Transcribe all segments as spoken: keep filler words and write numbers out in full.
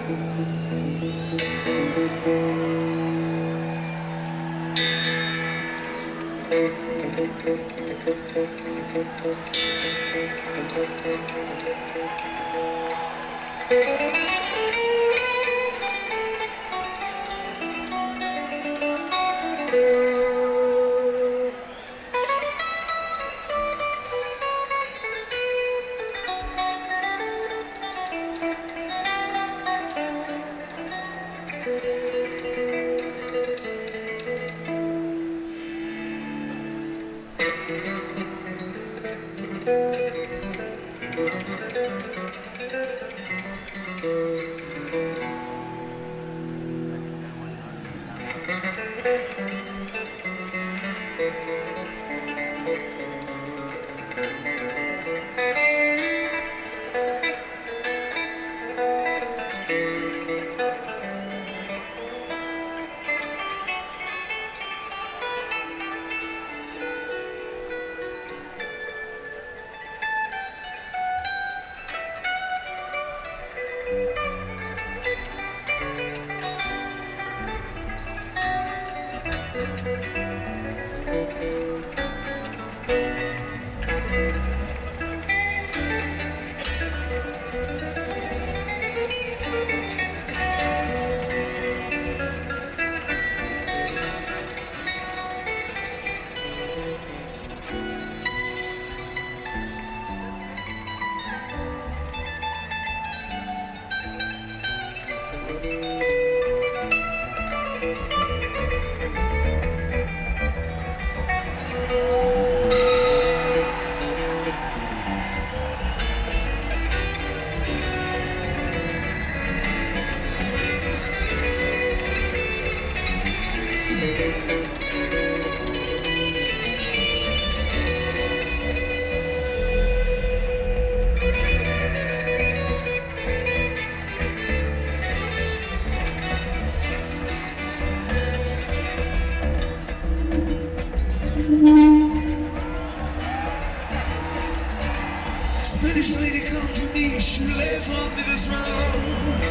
Spanish lady come to me, she lays on me this round.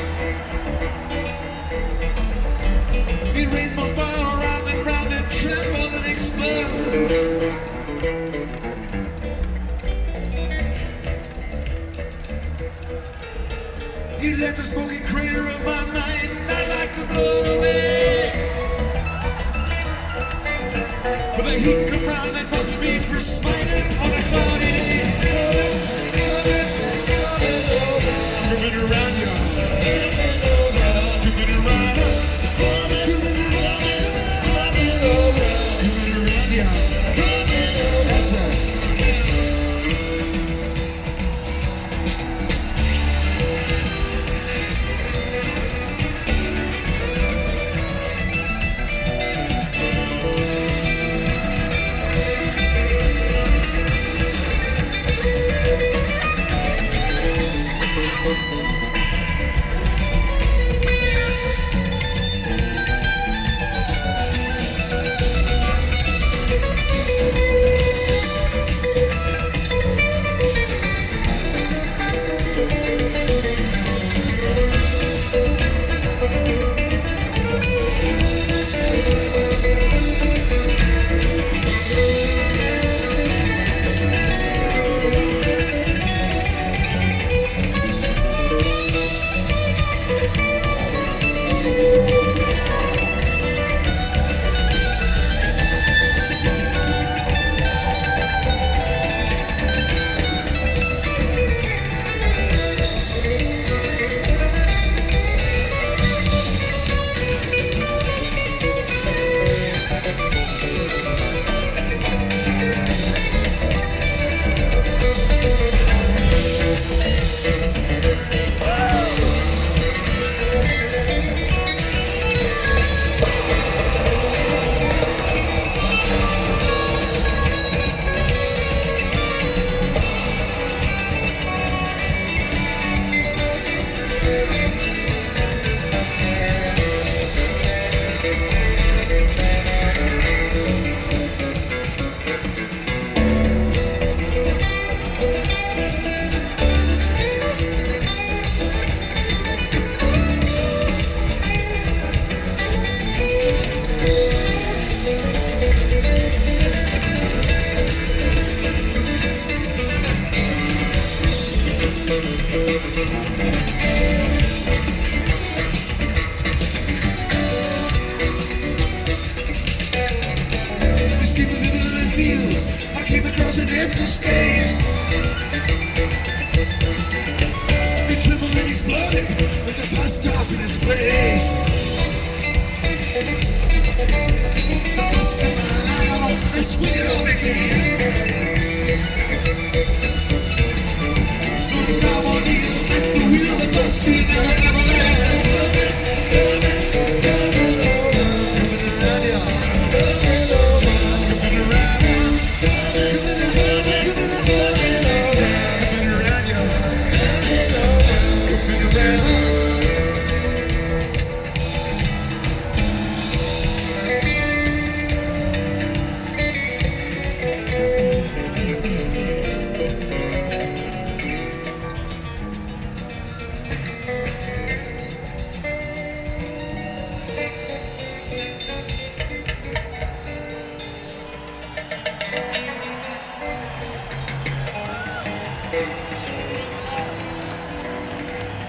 It rainbows spiral round and round and tremble and explode. You left the smoking crater of my mind, I'd like to blow it away. But the heat come round and must be for smiting on a cloudy day. Coming around you, coming around, coming around you, that's right. up in his place. The bus came out, let's swing it all again. First time on eagle at the wheel of the bus, he never, never left.